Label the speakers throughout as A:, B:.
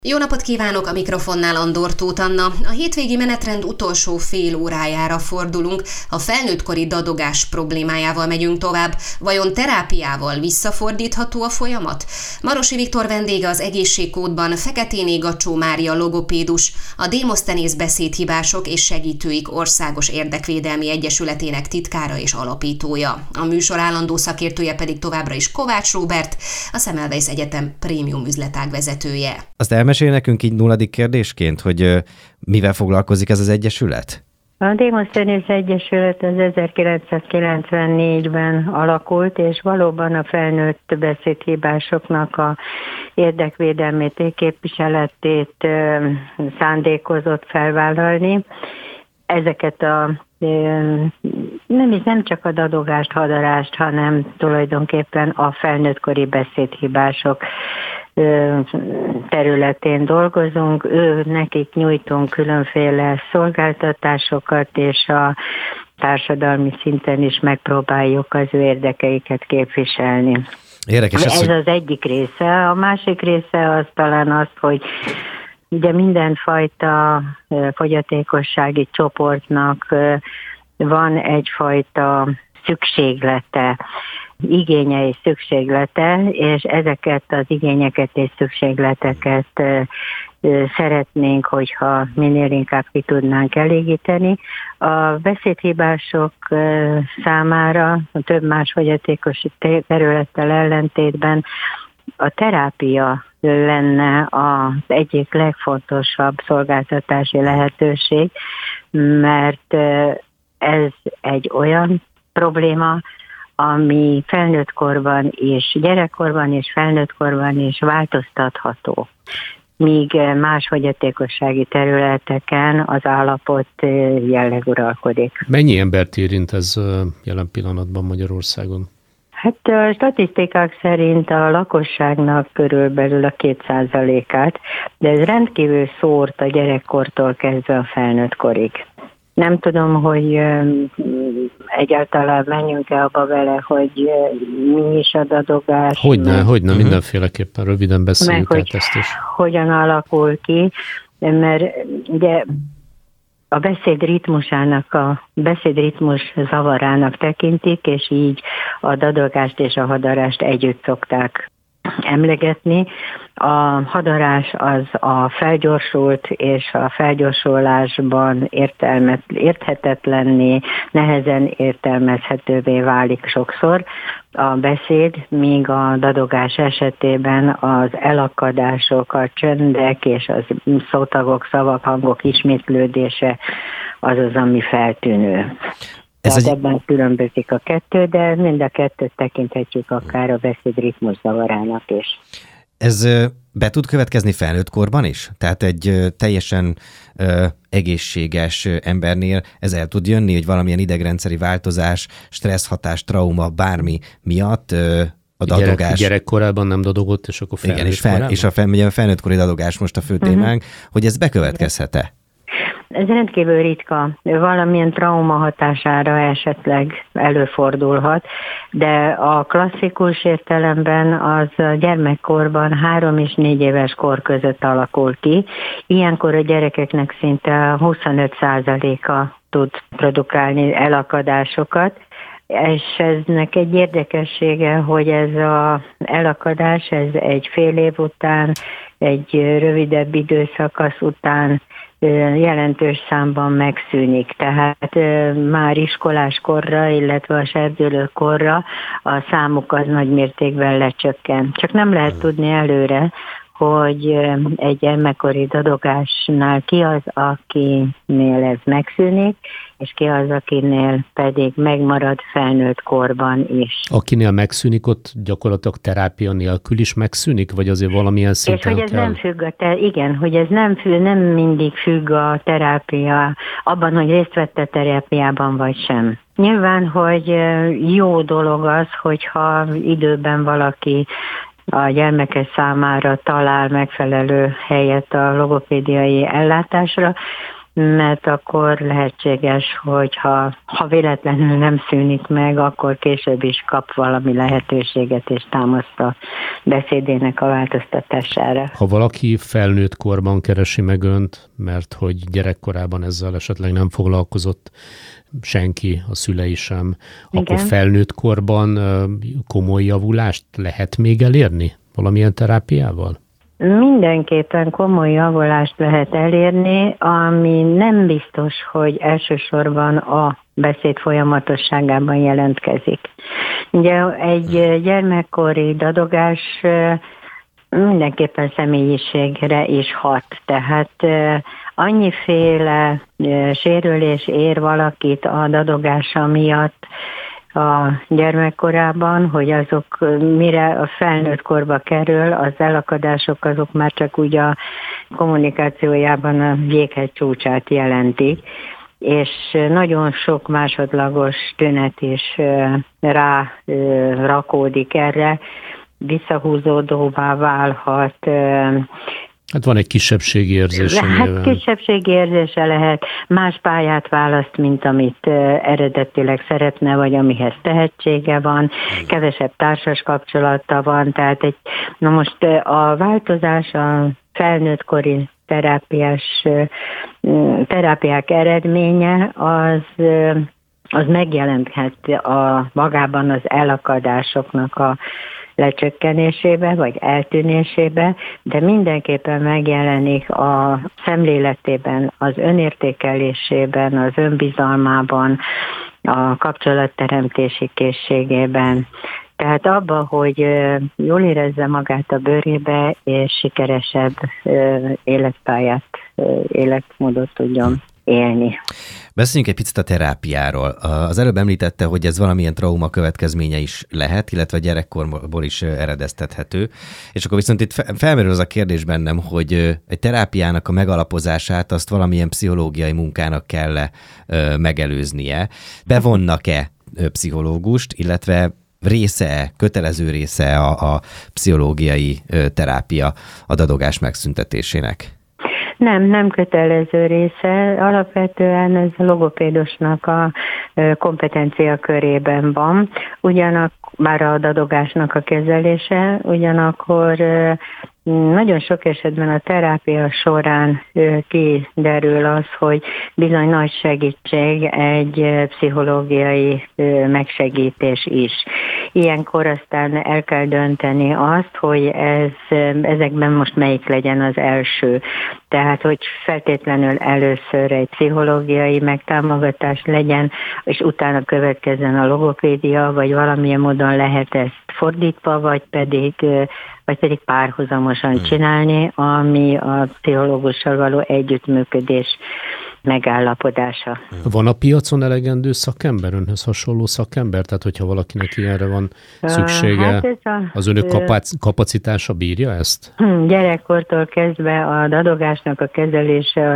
A: Jó napot kívánok, a mikrofonnál Andor Tóth Anna. A hétvégi menetrend utolsó fél órájára fordulunk. A felnőttkori dadogás problémájával megyünk tovább. Vajon terápiával visszafordítható a folyamat? Marosi Viktor vendége az Egészségkódban, Feketéné Gacsó Mária logopédus, a Démoszthenész beszédhibások és segítőik Országos Érdekvédelmi Egyesületének titkára és alapítója. A műsor állandó szakértője pedig továbbra is Kovács Róbert, a Semmelweis Egyetem prémium üzletág vezetője.
B: Azt elmesél nekünk így nulladik kérdésként, hogy mivel foglalkozik ez az egyesület?
C: A Démoszthenész Egyesület az 1994-ben alakult, és valóban a felnőtt beszédhibásoknak a érdekvédelmét, képviseletét szándékozott felvállalni. Ezeket nem csak a dadogást, hadarást, hanem tulajdonképpen a felnőttkori beszédhibások területén dolgozunk, nekik nyújtunk különféle szolgáltatásokat, és a társadalmi szinten is megpróbáljuk az ő érdekeiket képviselni.
B: Érdekes
C: ez az egyik része. A másik része az talán az, hogy ugye mindenfajta fogyatékossági csoportnak van egyfajta szükséglete, igénye és szükséglete, és ezeket az igényeket és szükségleteket szeretnénk, hogyha minél inkább ki tudnánk elégíteni. A beszédhibások számára a több más fogyatékos területtel ellentétben a terápia lenne az egyik legfontosabb szolgáltatási lehetőség, mert ez egy olyan probléma, ami felnőttkorban és gyerekkorban és felnőttkorban is változtatható, míg más fogyatékossági területeken az állapot jelleg uralkodik.
D: Mennyi embert érint ez jelen pillanatban Magyarországon?
C: Hát a statisztikák szerint a lakosságnak körülbelül a 2%-át, de ez rendkívül szórt a gyerekkortól kezdve a felnőttkorig. Nem tudom, hogy egyáltalán menjünk-e abba vele, hogy mi is a dadogás.
D: Hogyne, mindenféleképpen röviden beszéljük át ezt is.
C: Hogyan alakul ki, mert ugye a beszédritmus zavarának tekintik, és így a dadogást és a hadarást együtt szokták emlegetni. A hadarás az a felgyorsult, és a felgyorsulásban érthetetlenné, nehezen értelmezhetővé válik sokszor a beszéd, míg a dadogás esetében az elakadások, a csöndek és az szótagok, szavak, hangok ismétlődése az, ami feltűnő. Tehát ebben különbözik a kettő, de mind a kettőt tekinthetjük akár a beszédritmus zavarának is.
B: Ez be tud következni felnőttkorban is? Tehát egy teljesen egészséges embernél ez el tud jönni, hogy valamilyen idegrendszeri változás, stresszhatás, trauma, bármi miatt a dadogás...
D: Gyerekkorában nem dadogott, és akkor felnőttkorában?
B: Igen, és a felnőttkori dadogás most a fő témánk, hogy ez bekövetkezhet-e?
C: Ez rendkívül ritka, valamilyen trauma hatására esetleg előfordulhat, de a klasszikus értelemben az gyermekkorban 3 és 4 éves kor között alakul ki. Ilyenkor a gyerekeknek szinte 25%-a tud produkálni elakadásokat, és eznek egy érdekessége, hogy ez az elakadás, ez egy fél év után, egy rövidebb időszakasz után jelentős számban megszűnik. Tehát már iskolás korra, illetve a serdülő korra a számuk az nagy mértékben lecsökken. Csak nem lehet tudni előre, hogy egy gyermekkori dadogásnál ki az, akinél ez megszűnik, és ki az, akinél pedig megmarad felnőtt korban is.
D: Akinél megszűnik, ott gyakorlatilag terápia nélkül is megszűnik, vagy azért valamilyen szinten
C: és hogy ez nem függ hogy ez nem mindig függ a terápia abban, hogy részt vett a terápiában vagy sem. Nyilván, hogy jó dolog az, hogyha időben valaki a gyermeke számára talál megfelelő helyet a logopédiai ellátásra, mert akkor lehetséges, hogy ha véletlenül nem szűnik meg, akkor később is kap valami lehetőséget és támaszt a beszédének a változtatására.
D: Ha valaki felnőtt korban keresi meg önt, mert hogy gyerekkorában ezzel esetleg nem foglalkozott senki, a szülei sem,
C: igen,
D: akkor felnőtt korban komoly javulást lehet még elérni valamilyen terápiával?
C: Mindenképpen komoly javulást lehet elérni, ami nem biztos, hogy elsősorban a beszéd folyamatosságában jelentkezik. Ugye egy gyermekkori dadogás mindenképpen személyiségre is hat, tehát annyiféle sérülés ér valakit a dadogása miatt a gyermekkorában, hogy azok mire a felnőtt korba kerül, az elakadások azok már csak úgy a kommunikációjában a jéghegy csúcsát jelentik, és nagyon sok másodlagos tünet is rá rakódik erre, visszahúzódóvá válhat.
D: Hát van egy kisebbségi érzése.
C: Hát kisebbségi érzése lehet, más pályát választ, mint amit eredetileg szeretne, vagy amihez tehetsége van, kevesebb társas kapcsolata van, tehát na most a változás a felnőttkori terápiák eredménye az megjelenthet magában az elakadásoknak a lecsökkenésébe, vagy eltűnésébe, de mindenképpen megjelenik a szemléletében, az önértékelésében, az önbizalmában, a kapcsolatteremtési készségében. Tehát abba, hogy jól érezze magát a bőrébe, és sikeresebb életpályát, életmódot tudjon élni.
B: Beszéljünk egy picit a terápiáról. Az előbb említette, hogy ez valamilyen trauma következménye is lehet, illetve gyerekkorból is eredeztethető. És akkor viszont itt felmerül az a kérdés bennem, hogy egy terápiának a megalapozását azt valamilyen pszichológiai munkának kell megelőznie. Bevonnak-e pszichológust, illetve kötelező része a pszichológiai terápia a dadogás megszüntetésének?
C: Nem kötelező része. Alapvetően ez a logopédusnak a kompetencia körében van. Bár a dadogásnak a kezelése, ugyanakkor nagyon sok esetben a terápia során kiderül az, hogy bizony nagy segítség egy pszichológiai megsegítés is. Ilyenkor aztán el kell dönteni azt, hogy ezekben most melyik legyen az első. Tehát, hogy feltétlenül először egy pszichológiai megtámogatás legyen, és utána következzen a logopédia, vagy valamilyen módon lehet ezt fordítva, vagy pedig párhuzamosan csinálni, ami a pszichológussal való együttműködés megállapodása.
D: Van a piacon elegendő szakember, önhöz hasonló szakember? Tehát, hogyha valakinek ilyenre van szüksége, az önök kapacitása bírja ezt?
C: Gyerekkortól kezdve a dadogásnak a kezelése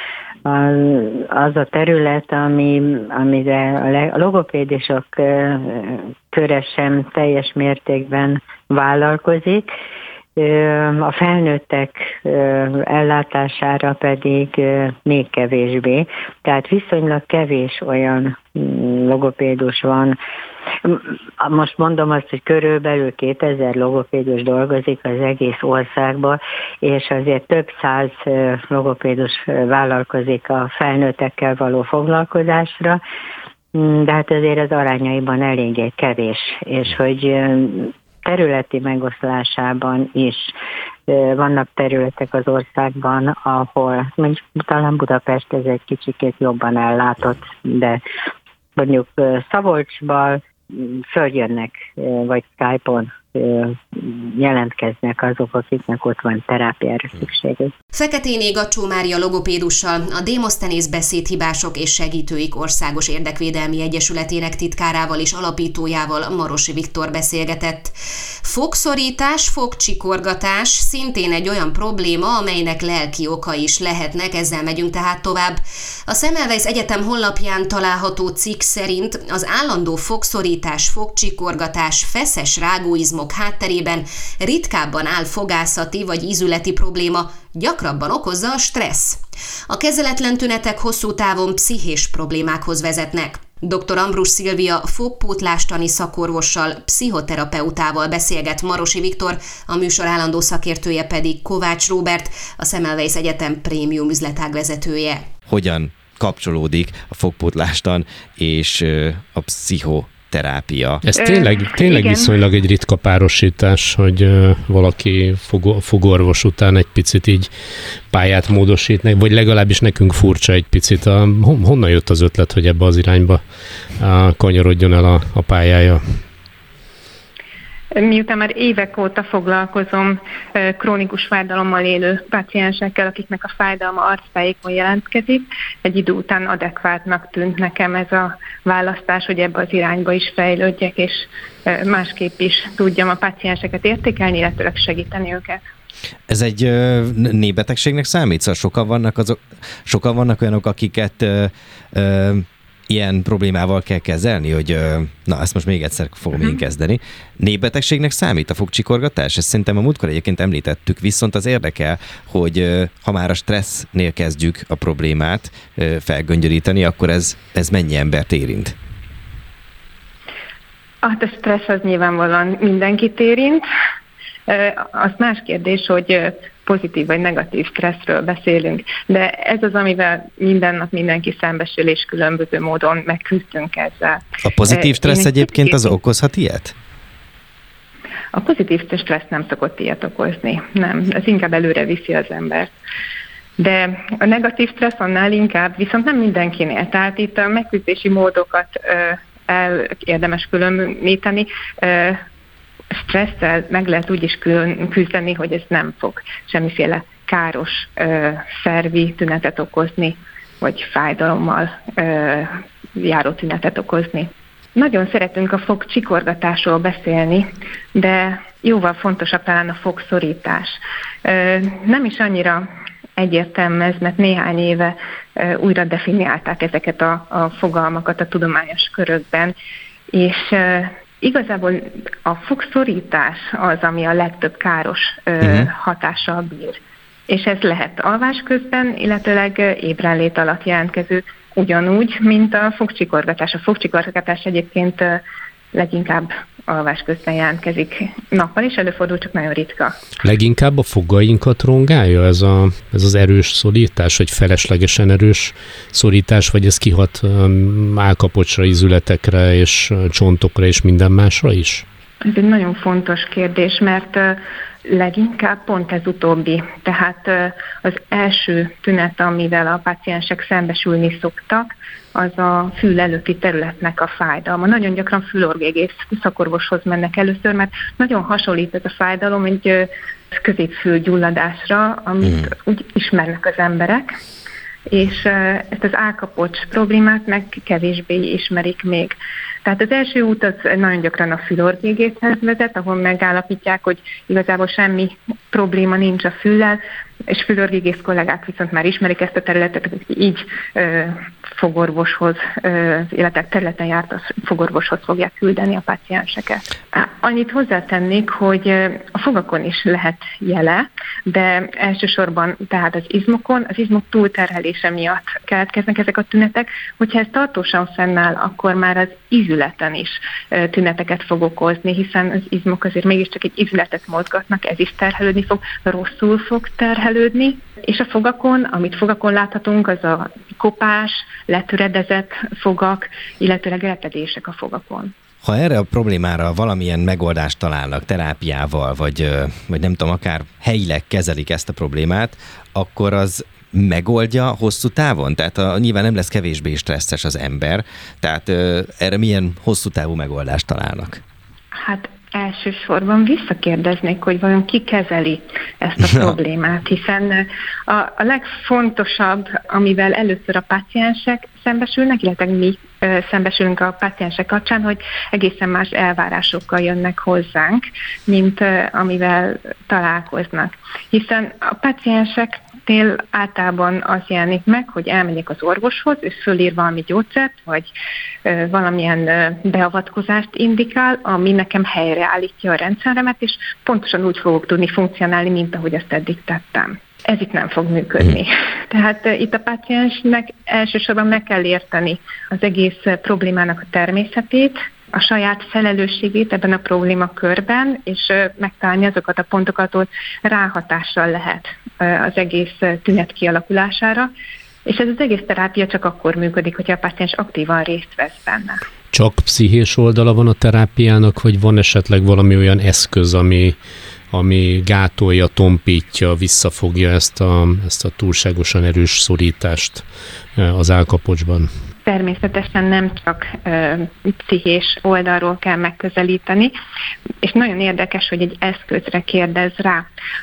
C: az a terület, amire a logopédusok köre sem teljes mértékben vállalkozik. A felnőttek ellátására pedig még kevésbé. Tehát viszonylag kevés olyan logopédus van. Most mondom azt, hogy körülbelül 2000 logopédus dolgozik az egész országban, és azért több száz logopédus vállalkozik a felnőttekkel való foglalkozásra, de hát azért az arányaiban eléggé kevés, és hogy területi megoszlásában is vannak területek az országban, ahol mondjuk talán Budapest ez egy kicsikét jobban ellátott, de mondjuk Szabolcsban följönnek, vagy Skype-on jelentkeznek azok, akiknek ott van terápiára szükségük.
A: Feketéné Gacsó Mária logopédussal, a Démoszthenész Beszédhibások és Segítőik Országos Érdekvédelmi Egyesületének titkárával és alapítójával, Marosi Viktor beszélgetett. Fogszorítás, fogcsikorgatás szintén egy olyan probléma, amelynek lelki oka is lehetnek, ezzel megyünk tehát tovább. A Semmelweis Egyetem honlapján található cikk szerint az állandó fogszorítás, fogcsikorgatás, feszes rágóizmus izmok hátterében ritkábban áll fogászati vagy ízületi probléma, gyakrabban okozza a stressz. A kezeletlen tünetek hosszú távon pszichés problémákhoz vezetnek. Dr. Ambrus Szilvia fogpótlástani szakorvossal, pszichoterapeutával beszélget Marosi Viktor, a műsor állandó szakértője pedig Kovács Róbert, a Semmelweis Egyetem prémium üzletágvezetője.
B: Hogyan kapcsolódik a fogpótlástan és a pszichoterápia?
D: Ez tényleg viszonylag egy ritka párosítás, hogy valaki fogorvos után egy picit így pályát módosít, vagy legalábbis nekünk furcsa egy picit. Honnan jött az ötlet, hogy ebbe az irányba kanyarodjon el a pályája?
E: Miután már évek óta foglalkozom krónikus fájdalommal élő páciensekkel, akiknek a fájdalma arctájékon jelentkezik, egy idő után adekvátnak tűnt nekem ez a választás, hogy ebbe az irányba is fejlődjek, és másképp is tudjam a pácienseket értékelni, illetve segíteni őket.
B: Ez egy népbetegségnek számít? Szóval sokan vannak olyanok, akiket ilyen problémával kell kezelni, hogy na, ezt most még egyszer fogom én kezdeni. Népbetegségnek számít a fogcsikorgatás? Ezt szerintem a múltkor egyébként említettük, viszont az érdekel, hogy ha már a stressznél kezdjük a problémát felgöngyölíteni, akkor ez mennyi embert érint?
E: Hát a stressz az nyilvánvalóan mindenkit érint. Az más kérdés, hogy pozitív vagy negatív stresszről beszélünk, de ez az, amivel minden nap mindenki szembesül, és különböző módon megküzdünk ezzel.
B: A pozitív stressz egyébként az okozhat ilyet?
E: A pozitív stressz nem szokott ilyet okozni, nem. Ez inkább előre viszi az embert. De a negatív stressz annál inkább, viszont nem mindenkinél. Tehát itt a megküzdési módokat érdemes különíteni. Stresszel meg lehet úgy is küzdeni, hogy ez nem fog semmiféle káros szervi tünetet okozni, vagy fájdalommal járó tünetet okozni. Nagyon szeretünk a fogcsikorgatásról beszélni, de jóval fontosabb talán a fogszorítás. Nem is annyira egyértelmű ez, mert néhány éve újra definiálták ezeket a fogalmakat a tudományos körökben, és igazából a fogszorítás az, ami a legtöbb káros hatással bír. És ez lehet alvás közben, illetőleg ébrenlét alatt jelentkező, ugyanúgy, mint a fogcsikorgatás. A fogcsikorgatás egyébként leginkább alvás közben jelentkezik. Nappal is előfordul, csak nagyon ritka.
D: Leginkább a fogainkat rongálja ez az erős szorítás, vagy feleslegesen erős szorítás, vagy ez kihat állkapocsra, izületekre, és csontokra, és minden másra is?
E: Ez egy nagyon fontos kérdés, mert leginkább pont ez utóbbi. Tehát az első tünet, amivel a páciensek szembesülni szoktak, az a fül előtti területnek a fájdalma. Nagyon gyakran fülorgégész szakorvoshoz mennek először, mert nagyon hasonlít ez a fájdalom egy középfülgyulladásra, amit úgy ismernek az emberek, és ezt az állkapocs problémát meg kevésbé ismerik még. Tehát az első út az nagyon gyakran a fülorgégészhez vezet, ahol megállapítják, hogy igazából semmi probléma nincs a füllel, és fülorgégész kollégák viszont már ismerik ezt a területet, hogy így fogorvoshoz, illetve területen járt fogorvoshoz fogják küldeni a pácienseket. Annyit hozzátennék, hogy a fogakon is lehet jele, de elsősorban tehát az izmok túlterhelése miatt keletkeznek ezek a tünetek. Hogyha ez tartósan fennáll, akkor már az izületen is tüneteket fog okozni, hiszen az izmok azért mégiscsak egy izületet mozgatnak, ez is terhelődni fog, rosszul fog terhelődni, és a fogakon, amit fogakon láthatunk, az a kopás, letöredezett fogak, illetőleg repedések a fogakon.
B: Ha erre a problémára valamilyen megoldást találnak terápiával, vagy nem tudom, akár helyileg kezelik ezt a problémát, akkor az megoldja hosszú távon? Tehát nyilván nem lesz kevésbé stresszes az ember, tehát erre milyen hosszú távú megoldást találnak?
E: Hát elsősorban visszakérdeznék, hogy vajon ki kezeli ezt a problémát, hiszen a legfontosabb, amivel először a páciensek szembesülnek, illetve mi szembesülünk a páciensek kapcsán, hogy egészen más elvárásokkal jönnek hozzánk, mint amivel találkoznak. Hiszen a páciensek páciensnél általában az jelenik meg, hogy elmegyek az orvoshoz, ő fölír valami gyógyszert, vagy valamilyen beavatkozást indikál, ami nekem helyreállítja a rendszeremet, és pontosan úgy fogok tudni funkcionálni, mint ahogy azt eddig tettem. Ez itt nem fog működni. Tehát itt a páciensnek elsősorban meg kell érteni az egész problémának a természetét, a saját felelősségét ebben a problémakörben, és megtalálni azokat a pontokat, ahol ráhatással lehet az egész tünet kialakulására, és ez az egész terápia csak akkor működik, hogyha a páciens aktívan részt vesz benne.
D: Csak pszichés oldala van a terápiának, vagy van esetleg valami olyan eszköz, ami gátolja, tompítja, visszafogja ezt a túlságosan erős szorítást az állkapocsban?
E: Természetesen nem csak pszichés oldalról kell megközelíteni, és nagyon érdekes, hogy egy eszközre kérdez rá.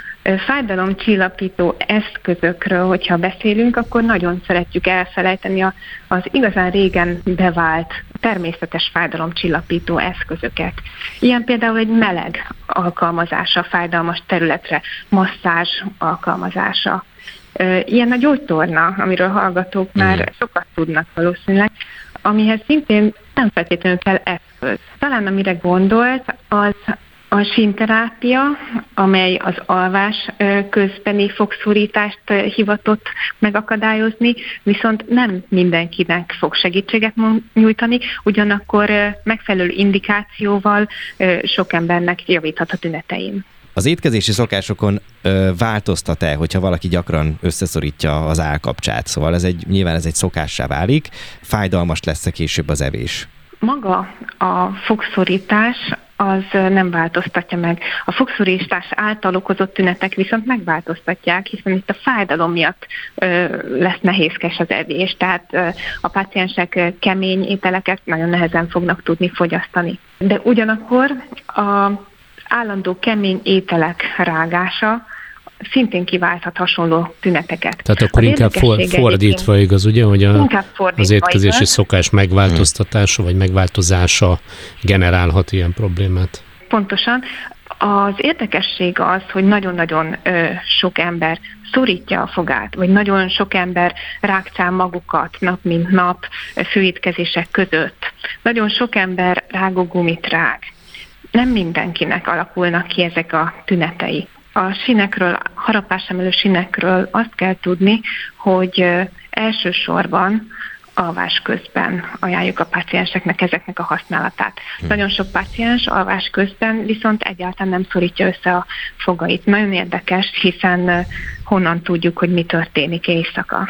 E: Fájdalomcsillapító eszközökről, hogyha beszélünk, akkor nagyon szeretjük elfelejteni az igazán régen bevált természetes fájdalomcsillapító eszközöket. Ilyen például egy meleg alkalmazása fájdalmas területre, masszázs alkalmazása. Ilyen a gyógytorna, amiről hallgatók már sokat tudnak valószínűleg, amihez szintén nem feltétlenül kell eszköz. Talán amire gondolt, az a sínterápia, amely az alvás közbeni fogszorítást hivatott megakadályozni, viszont nem mindenkinek fog segítséget nyújtani, ugyanakkor megfelelő indikációval sok embernek javíthat a tünetein.
B: Az étkezési szokásokon változtat-e, hogyha valaki gyakran összeszorítja az állkapcsát? Szóval nyilván ez egy szokássá válik, fájdalmas lesz később az evés.
E: Maga a fogszorítás az nem változtatja meg. A fogszorítás által okozott tünetek viszont megváltoztatják, hiszen itt a fájdalom miatt lesz nehézkes az evés, tehát a páciensek kemény ételeket nagyon nehezen fognak tudni fogyasztani. De ugyanakkor az állandó kemény ételek rágása szintén kiválthat hasonló tüneteket.
D: Tehát akkor inkább fordítva igaz, ugye, hogy az étkezési szokás megváltoztatása vagy megváltozása generálhat ilyen problémát.
E: Pontosan. Az érdekesség az, hogy nagyon-nagyon sok ember szorítja a fogát, vagy nagyon sok ember rágcál magukat nap mint nap főétkezések között. Nagyon sok ember rágógumit rág. Nem mindenkinek alakulnak ki ezek a tünetei. A sínekről, harapásemelő sínekről azt kell tudni, hogy elsősorban alvás közben ajánljuk a pácienseknek ezeknek a használatát. Nagyon sok páciens alvás közben viszont egyáltalán nem szorítja össze a fogait. Nagyon érdekes, hiszen honnan tudjuk, hogy mi történik éjszaka.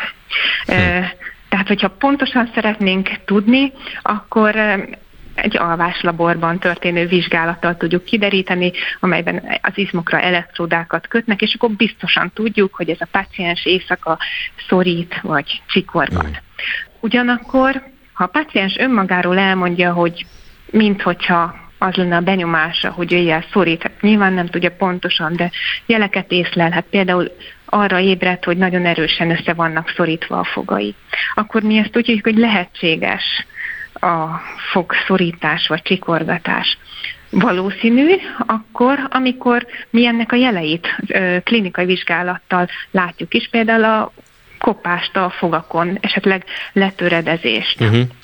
E: Tehát, hogyha pontosan szeretnénk tudni, akkor egy alváslaborban történő vizsgálattal tudjuk kideríteni, amelyben az izmokra elektródákat kötnek, és akkor biztosan tudjuk, hogy ez a páciens éjszaka szorít vagy csikorgat. Ugyanakkor, ha a páciens önmagáról elmondja, hogy minthogyha az lenne a benyomása, hogy éjjel szorít, hát nyilván nem tudja pontosan, de jeleket észlelhet, például arra ébredt, hogy nagyon erősen össze vannak szorítva a fogai. Akkor mi ezt tudjuk, hogy lehetséges a fogszorítás vagy csikorgatás. Valószínű akkor, amikor mi ennek a jeleit klinikai vizsgálattal látjuk is, például a kopást a fogakon, esetleg letöredezést.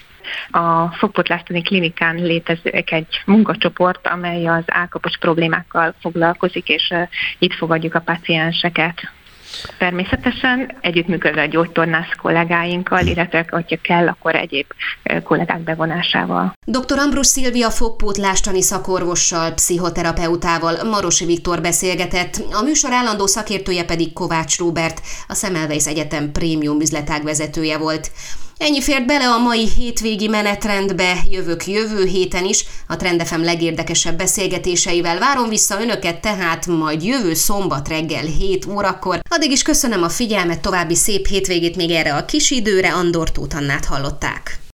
E: A fogpotlástani klinikán létezik egy munkacsoport, amely az állkapocs problémákkal foglalkozik, és itt fogadjuk a pácienseket. Természetesen együttműködve a gyógytornász kollégáinkkal, illetve, hogyha kell, akkor egyéb kollégák bevonásával.
A: Dr. Ambrus Szilvia fogpótlástani szakorvossal, pszichoterapeutával Marosi Viktor beszélgetett, a műsor állandó szakértője pedig Kovács Róbert, a Semmelweis Egyetem prémium üzletág vezetője volt. Ennyi fért bele a mai hétvégi menetrendbe, jövök jövő héten is, a Trend FM legérdekesebb beszélgetéseivel várom vissza önöket tehát majd jövő szombat reggel 7 órakor. Addig is köszönöm a figyelmet, további szép hétvégét még erre a kis időre, Andor Tóth Annát hallották.